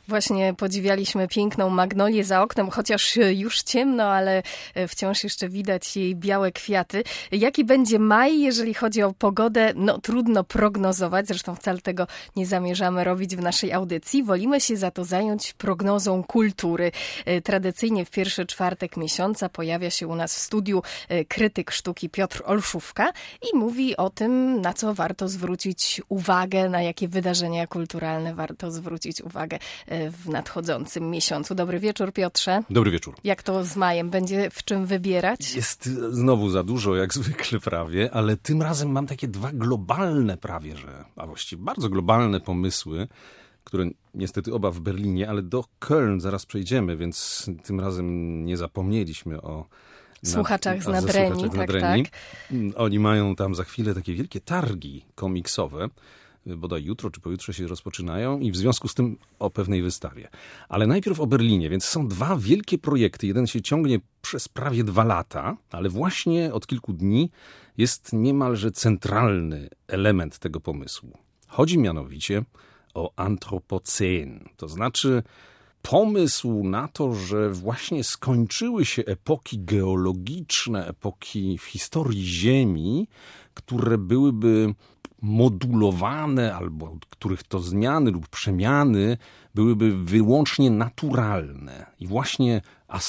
Właśnie podziwialiśmy piękną magnolię za oknem, chociaż już ciemno, ale wciąż jeszcze widać jej białe kwiaty. Jaki będzie maj, jeżeli chodzi o pogodę? No trudno prognozować, zresztą wcale tego nie zamierzamy robić w naszej audycji. Wolimy się za to zająć prognozą kultury. Tradycyjnie w pierwszy czwartek miesiąca pojawia się u nas w studiu krytyk sztuki Piotr Olszówka i mówi o tym, na co warto zwrócić uwagę, na jakie wydarzenia kulturalne warto zwrócić uwagę w nadchodzącym miesiącu. Dobry wieczór, Piotrze. Dobry wieczór. Jak to z majem? Będzie w czym wybierać? Jest znowu za dużo, jak zwykle prawie, ale tym razem mam takie dwa globalne prawie, a właściwie bardzo globalne pomysły, które niestety oba w Berlinie, ale do Köln zaraz przejdziemy, więc tym razem nie zapomnieliśmy o słuchaczach z Nadrenii. Tak. Oni mają tam za chwilę takie wielkie targi komiksowe, bodaj jutro czy pojutrze się rozpoczynają i w związku z tym o pewnej wystawie. Ale najpierw o Berlinie, więc są dwa wielkie projekty. Jeden się ciągnie przez prawie 2 lata, ale właśnie od kilku dni jest niemalże centralny element tego pomysłu. Chodzi mianowicie o antropocen, to znaczy pomysł na to, że właśnie skończyły się epoki geologiczne, epoki w historii Ziemi, które byłyby modulowane, albo których to zmiany lub przemiany byłyby wyłącznie naturalne i właśnie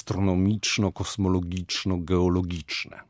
astronomiczno-kosmologiczno-geologiczne.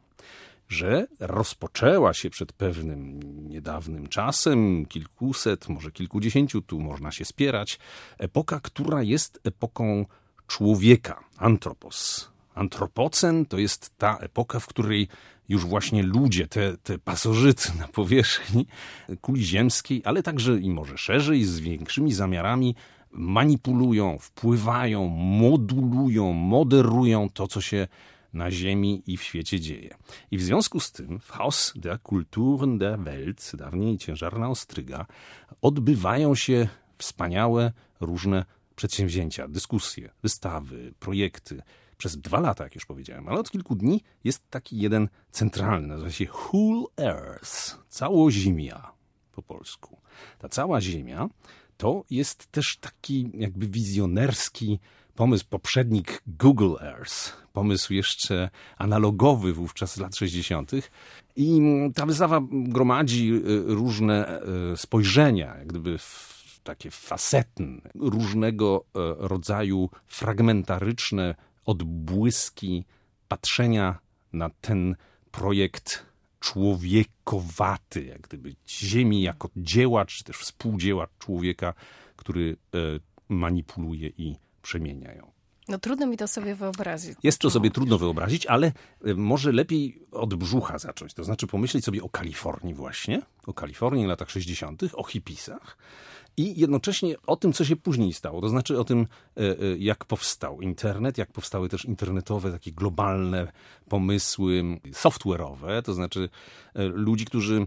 Że rozpoczęła się przed pewnym niedawnym czasem, kilkuset, może kilkudziesięciu, tu można się spierać, epoka, która jest epoką człowieka, antropos. Antropocen to jest ta epoka, w której już właśnie ludzie, te pasożyty na powierzchni kuli ziemskiej, ale także i może szerzej, z większymi zamiarami, manipulują, wpływają, modulują, moderują to, co się na Ziemi i w świecie dzieje. I w związku z tym w Haus der Kulturen der Welt, dawniej Ciężarna Ostryga, odbywają się wspaniałe różne przedsięwzięcia, dyskusje, wystawy, projekty. Przez 2 lata, jak już powiedziałem, ale od kilku dni jest taki jeden centralny, nazywa się Whole Earth, całoziemia po polsku. Ta cała Ziemia to jest też taki jakby wizjonerski pomysł, poprzednik Google Earth, pomysł jeszcze analogowy wówczas z lat 60. I ta wystawa gromadzi różne spojrzenia, jak gdyby takie facetne, różnego rodzaju fragmentaryczne odbłyski patrzenia na ten projekt człowiekowaty, jak gdyby Ziemi jako dzieła, czy też współdzieła człowieka, który manipuluje i przemienia ją. No trudno mi to sobie wyobrazić. Jest to sobie trudno wyobrazić, ale może lepiej od brzucha zacząć. To znaczy pomyśleć sobie o Kalifornii właśnie, o Kalifornii w latach 60., o hipisach i jednocześnie o tym, co się później stało. To znaczy o tym, jak powstał internet, jak powstały też internetowe, takie globalne pomysły software'owe. To znaczy ludzi, którzy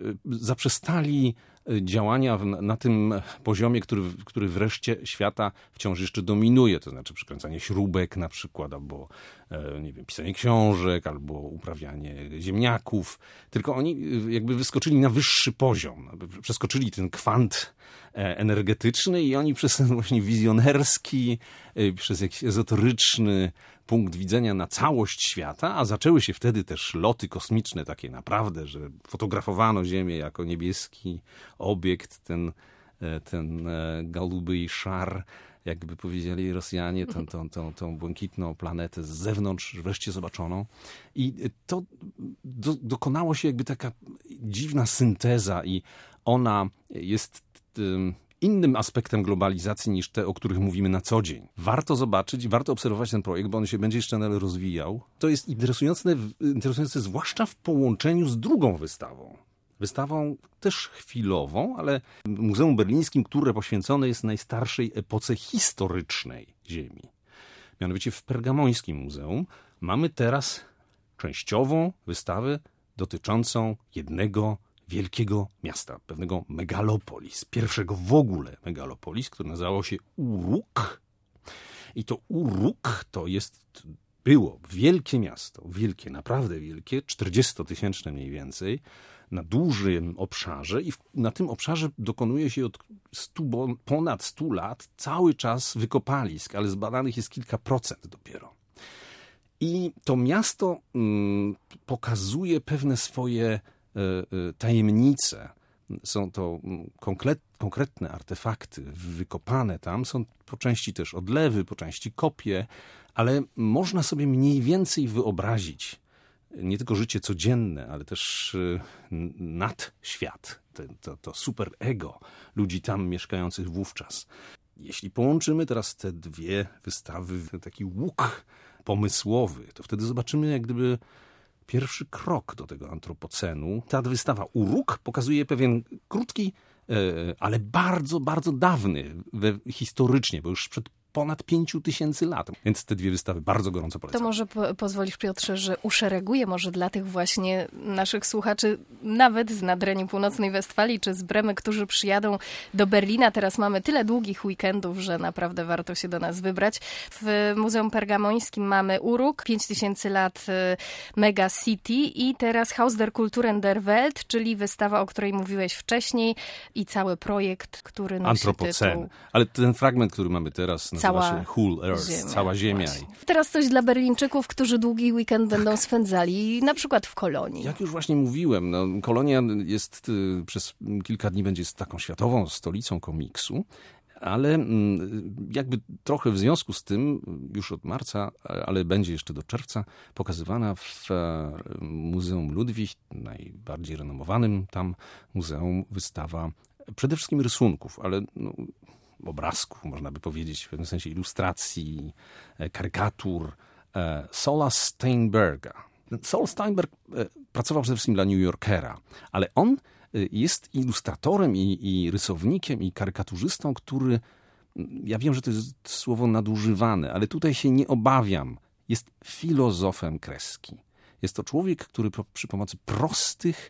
zaprzestali działania na tym poziomie, który w reszcie świata wciąż jeszcze dominuje, to znaczy przykręcanie śrubek na przykład, albo nie wiem, pisanie książek, albo uprawianie ziemniaków. Tylko oni jakby wyskoczyli na wyższy poziom, przeskoczyli ten kwant energetyczny i oni przez ten właśnie wizjonerski, przez jakiś ezoteryczny punkt widzenia na całość świata, a zaczęły się wtedy też loty kosmiczne takie naprawdę, że fotografowano Ziemię jako niebieski obiekt, ten galuby szar, jakby powiedzieli Rosjanie, tą błękitną planetę z zewnątrz wreszcie zobaczoną. I to dokonało się jakby taka dziwna synteza i ona jest innym aspektem globalizacji niż te, o których mówimy na co dzień. Warto zobaczyć, warto obserwować ten projekt, bo on się będzie jeszcze nadal rozwijał. To jest interesujące zwłaszcza w połączeniu z drugą wystawą. Wystawą też chwilową, ale Muzeum Berlińskim, które poświęcone jest najstarszej epoce historycznej Ziemi. Mianowicie w Pergamońskim Muzeum mamy teraz częściową wystawę dotyczącą jednego wielkiego miasta, pewnego megalopolis, pierwszego w ogóle megalopolis, który nazywało się Uruk. I to Uruk było wielkie miasto, wielkie, naprawdę wielkie, 40-tysięczne mniej więcej, na dużym obszarze i na tym obszarze dokonuje się od ponad 100 lat cały czas wykopalisk, ale zbadanych jest kilka procent dopiero. I to miasto pokazuje pewne swoje tajemnice. Są to konkretne artefakty wykopane tam. Są po części też odlewy, po części kopie, ale można sobie mniej więcej wyobrazić nie tylko życie codzienne, ale też nadświat, to superego ludzi tam mieszkających wówczas. Jeśli połączymy teraz te dwie wystawy w taki łuk pomysłowy, to wtedy zobaczymy jak gdyby pierwszy krok do tego antropocenu. Ta wystawa Uruk pokazuje pewien krótki, ale bardzo, bardzo dawny historycznie, bo już przed ponad 5000 lat. Więc te dwie wystawy bardzo gorąco polecam. To może pozwolisz, Piotrze, że uszereguję może dla tych właśnie naszych słuchaczy, nawet z nadrenii północnej Westfalii czy z Bremy, którzy przyjadą do Berlina. Teraz mamy tyle długich weekendów, że naprawdę warto się do nas wybrać. W Muzeum Pergamońskim mamy Uruk, 5000 lat Mega City i teraz Haus der Kulturen der Welt, czyli wystawa, o której mówiłeś wcześniej i cały projekt, który nosi Antropocen. tytuł. Ale ten fragment, który mamy teraz, nazywa się Whole Earth, cała Ziemia. Teraz coś dla Berlińczyków, którzy długi weekend będą spędzali, na przykład w Kolonii. Jak już właśnie mówiłem, Kolonia jest przez kilka dni będzie taką światową stolicą komiksu, ale jakby trochę w związku z tym już od marca, ale będzie jeszcze do czerwca, pokazywana w Muzeum Ludwig, najbardziej renomowanym tam muzeum, wystawa przede wszystkim rysunków, ale obrazków, można by powiedzieć, w pewnym sensie ilustracji, karykatur, Saula Steinberga. Saul Steinberg pracował przede wszystkim dla New Yorkera, ale on jest ilustratorem i rysownikiem i karykaturzystą, który, ja wiem, że to jest słowo nadużywane, ale tutaj się nie obawiam, jest filozofem kreski. Jest to człowiek, który przy pomocy prostych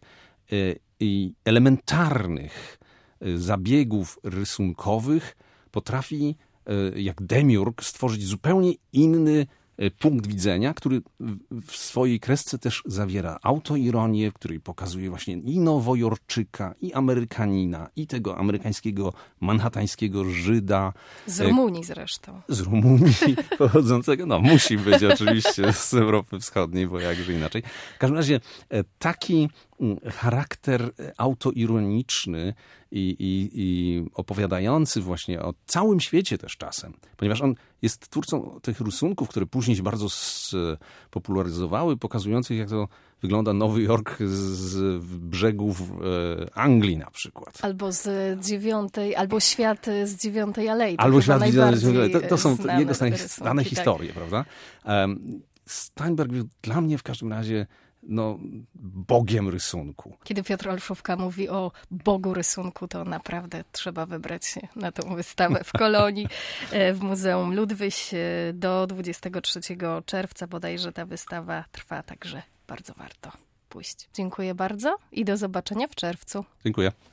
i elementarnych zabiegów rysunkowych potrafi, jak demiurg, stworzyć zupełnie inny punkt widzenia, który w swojej kresce też zawiera autoironię, w której pokazuje właśnie i Nowojorczyka, i Amerykanina, i tego amerykańskiego, manhattańskiego Żyda. Z Rumunii zresztą. Z Rumunii pochodzącego, musi być oczywiście z Europy Wschodniej, bo jakże inaczej. W każdym razie taki charakter autoironiczny i opowiadający właśnie o całym świecie też czasem, ponieważ on jest twórcą tych rysunków, które później się bardzo spopularyzowały, pokazujących jak to wygląda Nowy Jork z brzegów Anglii na przykład. Albo albo świat z 9 Alei. Albo świat z 9 Alei. To są jego znane historie, tak. Prawda? Steinberg był dla mnie w każdym razie bogiem rysunku. Kiedy Piotr Olszówka mówi o Bogu rysunku, to naprawdę trzeba wybrać się na tą wystawę w Kolonii, w Muzeum Ludwig do 23 czerwca bodajże ta wystawa trwa, także bardzo warto pójść. Dziękuję bardzo i do zobaczenia w czerwcu. Dziękuję.